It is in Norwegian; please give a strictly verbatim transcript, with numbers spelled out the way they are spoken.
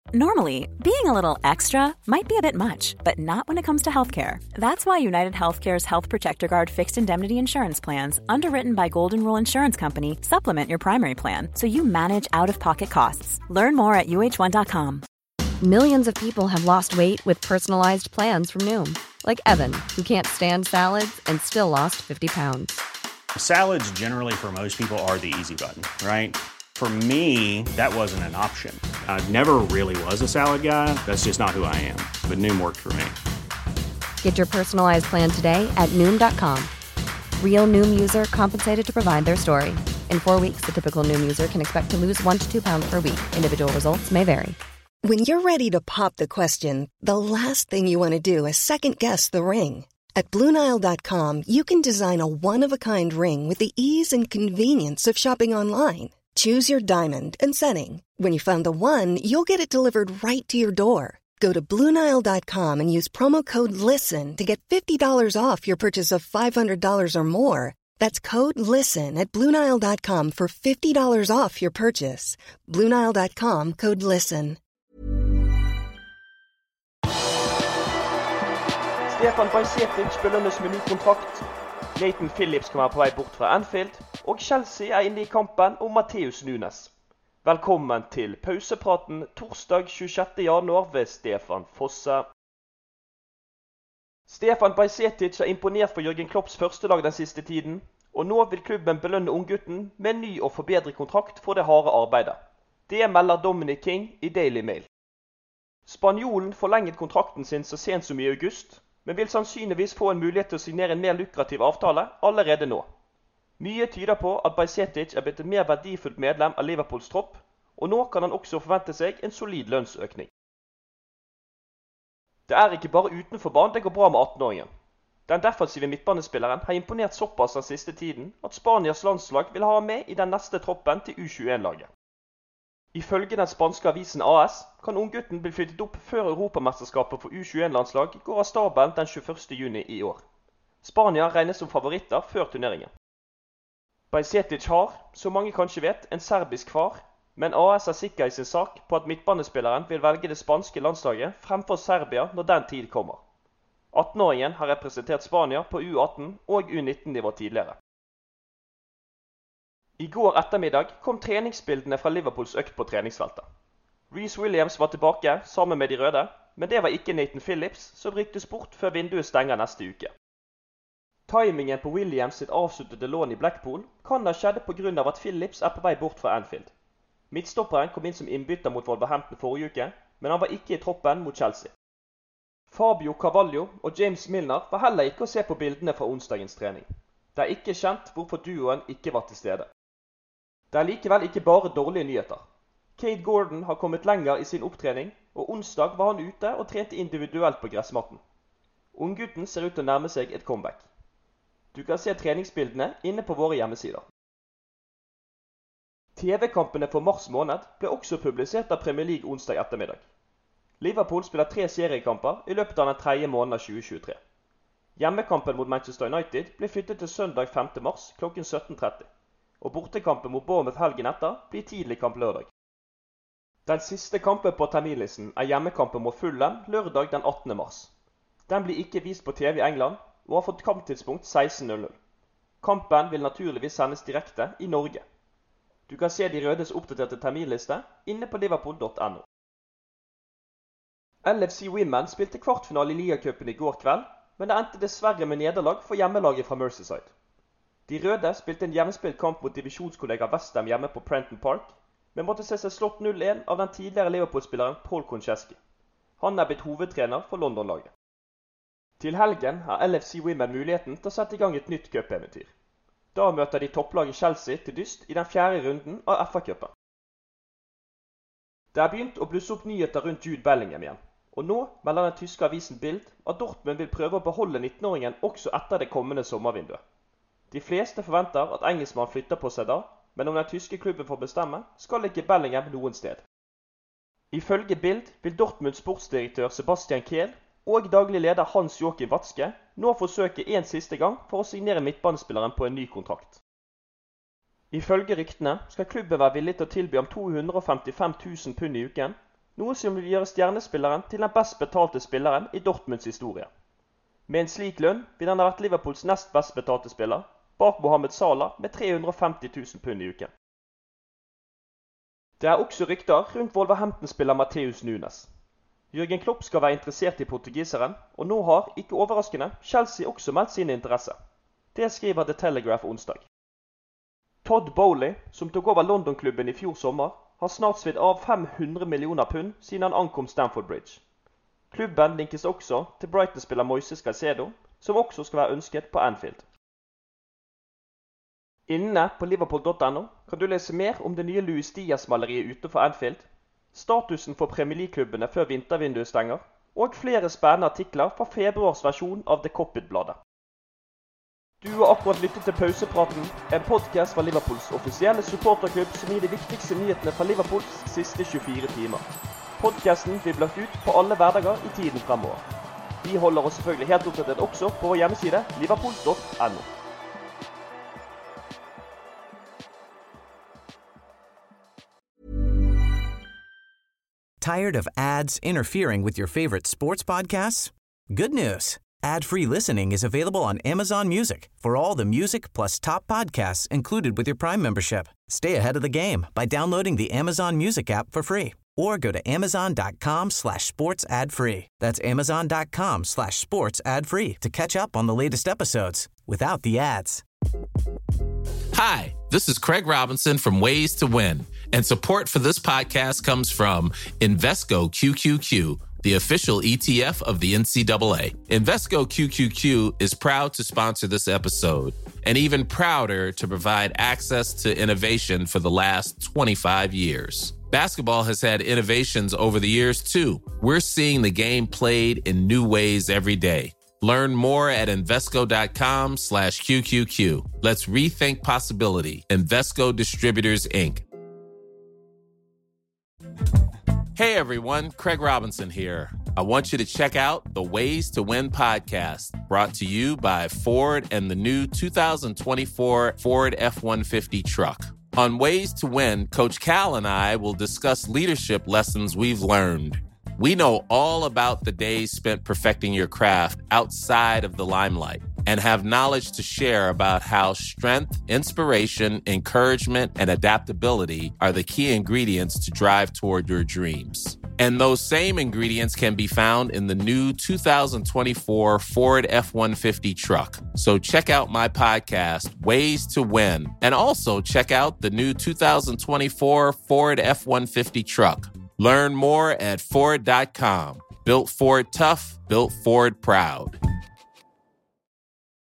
Normally, being a little extra might be a bit much, but not when it comes to healthcare. That's why United Healthcare's Health Protector Guard fixed indemnity insurance plans, underwritten by Golden Rule Insurance Company, supplement your primary plan so you manage out-of-pocket costs. Learn more at U H one dot com. Millions of people have lost weight with personalized plans from Noom. Like Evan, who can't stand salads and still lost fifty pounds. Salads generally for most people are the easy button, right? For me, that wasn't an option. I never really was a salad guy. That's just not who I am. But Noom worked for me. Get your personalized plan today at Noom dot com. Real Noom user compensated to provide their story. In four weeks, the typical Noom user can expect to lose one to two pounds per week. Individual results may vary. When you're ready to pop the question, the last thing you want to do is second-guess the ring. At Blue Nile dot com, you can design a one-of-a-kind ring with the ease and convenience of shopping online. Choose your diamond and setting. When you find the one, you'll get it delivered right to your door. Go to Blue Nile dot com and use promo code LISTEN to get fifty dollars off your purchase of five hundred dollars or more. That's code LISTEN at Blue Nile dot com for fifty dollars off your purchase. Blue Nile dot com, code LISTEN. Stefan Bajcetic belønnes med ny kontrakt. Nathan Phillips kan være på vei bort fra Anfield, og Chelsea er inne i kampen om Matheus Nunes. Velkommen til pausepraten torsdag tjuesjette januar ved Stefan Fosse. Stefan Bajcetic har imponert for Jürgen Klopps første lag den siste tiden, og nå vil klubben belønne unggutten med en ny og forbedret kontrakt for det harde arbeidet. Det melder Dominic King i Daily Mail. Spanjolen forlenget kontrakten sin så sent som i august, men vil sannsynligvis få en mulighet til å signere en mer lukrativ avtale allerede nå. Mye tyder på at Bajcetic er blitt et mer verdifullt medlem av Liverpools tropp, og nå kan han også forvente seg en solid lønnsøkning. Det er ikke bare utenfor banen det går bra med atten-åringen. Den defensive midtbanespilleren har imponert såpass den siste tiden at Spanias landslag vil ha med i den neste troppen til U tjueen-laget. Ifølge den spanske avisen A S kan unggutten bli flyttet opp før Europamesterskapet for U tjueen-landslag går av stabelen den tjueførste juni i år. Spania regnes som favoritter før turneringen. Bajcetic har, som mange kanskje vet, en serbisk far, men A S er sikker i sin sak på at midtbanespilleren vil velge det spanske landslaget fremfor Serbia når den tid kommer. atten-åringen har representert Spania på U atten og U nitten-nivå tidligere. I går ettermiddag kom treningsbildene fra Liverpools økt på treningsfeltet. Reece Williams var tilbake sammen med de røde, men det var ikke Nathan Phillips som ryktes bort før vinduet stenger neste uke. Timingen på Williams sitt avsluttede lån i Blackpool kan ha skjedd på grunn av at Phillips er på vei bort fra Anfield. Midtstopperen kom inn som innbytter mot Wolverhampton forrige uke, men han var ikke i troppen mot Chelsea. Fabio Carvalho og James Milner var heller ikke å se på bildene fra onsdagens trening. Det er ikke kjent hvorfor duoen ikke var til stede. Det er likevel ikke bare dårlige nyheter. Cade Gordon har kommet lenger i sin opptrening, og onsdag var han ute og trente individuelt på gressmatten. Unggutten ser ut til å nærme seg et comeback. Du kan se treningsbildene inne på våre hjemmesider. T V-kampene for mars måned ble også publisert av Premier League onsdag ettermiddag. Liverpool spiller tre seriekamper i løpet av den tredje måneden av tjue tjuetre. Hjemmekampen mot Manchester United ble flyttet til søndag femte mars klokken sytten tretti. Og bortekampen mot Bournemouth helgen etter blir tidlig kamp lørdag. Den siste kampen på terminlisten er hjemmekampen mot Fulham lørdag den attende mars. Den blir ikke vist på T V i England og har fått kamptidspunkt seksten null null. Kampen vil naturligvis sendes direkte i Norge. Du kan se de rødes oppdaterte terminliste inne på liverpool punktum no. L F C Women spilte kvartfinale i ligacupen i går kveld, men det endte dessverre med nederlag for hjemmelaget fra Merseyside. De røde spilte en jevnspilt kamp mot divisjonskollega West Ham hjemme på Prenton Park, men måtte se seg slått null en av den tidligere Liverpool-spilleren Paul Konchesky. Han er blitt hovedtrener for London-laget. Til helgen har L F C Women muligheten til å sette i gang et nytt cupeventyr. Da møter de topplaget Chelsea til dyst i den fjerde runden av F A-cupen. Det er begynt å blusse opp nyheter rundt Jude Bellingham igjen, og nå melder den tyske avisen Bild at Dortmund vil prøve å beholde nitten-åringen også etter det kommende sommervinduet. De fleste forventer at engelskmann flytter på seg da, men om den tyske klubben får bestemme, skal ikke Bellingham noen sted. Ifølge Bild vil Dortmunds sportsdirektør Sebastian Kehl og daglig leder Hans Joachim Watzke nå forsøke en siste gang for å signere midtbanespilleren på en ny kontrakt. Ifølge ryktene skal klubben være villig til å tilby om to hundre og femtifem tusen pund i uken, noe som vil gjøre stjernespilleren til den best betalte spilleren i Dortmunds historie. Med en slik lønn vil han ha vært Liverpools nest best betalte spiller, bak Mohamed Salah med tre hundre og femti tusen pund i uken. Det er også rykter rundt Wolverhampton-spiller Matheus Nunes. Jürgen Klopp skal være interessert i portugiseren, og nå har, ikke overraskende, Chelsea også meldt sin interesse. Det skriver The Telegraph onsdag. Todd Bowley, som tok over London-klubben i fjor sommer, har snart svidd av fem hundre millioner pund siden han ankom Stamford Bridge. Klubben linkes også til Brighton-spiller Moises Caicedo, som også skal være ønsket på Anfield. Inne på liverpool punktum no kan du lese mer om det nye Luis Diaz-maleriet utenfor Anfield, statusen for Premier League-klubbene før vintervinduet stenger, og flere spennende artikler fra februars versjon av The Cockpit-bladet. Du har akkurat lyttet til Pausepraten, en podcast fra Liverpools offisielle supporterklubb som gir de viktigste nyhetene fra Liverpools siste tjuefire timer. Podcasten blir lagt ut på alle hverdager i tiden fremover. Vi holder oss selvfølgelig helt oppdatert også på vår hjemmeside liverpool punktum no. Tired of ads interfering with your favorite sports podcasts? Good news. Ad-free listening is available on Amazon Music for all the music plus top podcasts included with your Prime membership. Stay ahead of the game by downloading the Amazon Music app for free or go to amazon.com slash sports ad free. That's amazon.com slash sports ad free to catch up on the latest episodes without the ads. Hi, this is Craig Robinson from Ways to Win, and support for this podcast comes from Invesco Q Q Q, the official E T F of the N C double A. Invesco Q Q Q is proud to sponsor this episode, and even prouder to provide access to innovation for the last twenty-five years. Basketball has had innovations over the years, too. We're seeing the game played in new ways every day. Learn more at Invesco.com slash QQQ. Let's rethink possibility. Invesco Distributors, Incorporated. Hey everyone, Craig Robinson here. I want you to check out the Ways to Win podcast, brought to you by Ford and the new two thousand twenty-four Ford F one fifty truck. On Ways to Win, Coach Cal and I will discuss leadership lessons we've learned. We know all about the days spent perfecting your craft outside of the limelight and have knowledge to share about how strength, inspiration, encouragement, and adaptability are the key ingredients to drive toward your dreams. And those same ingredients can be found in the new two thousand twenty-four Ford F one fifty truck. So check out my podcast, Ways to Win, and also check out the new two thousand twenty-four Ford F one fifty truck. Learn more at Ford dot com. Built Ford tough, built Ford proud.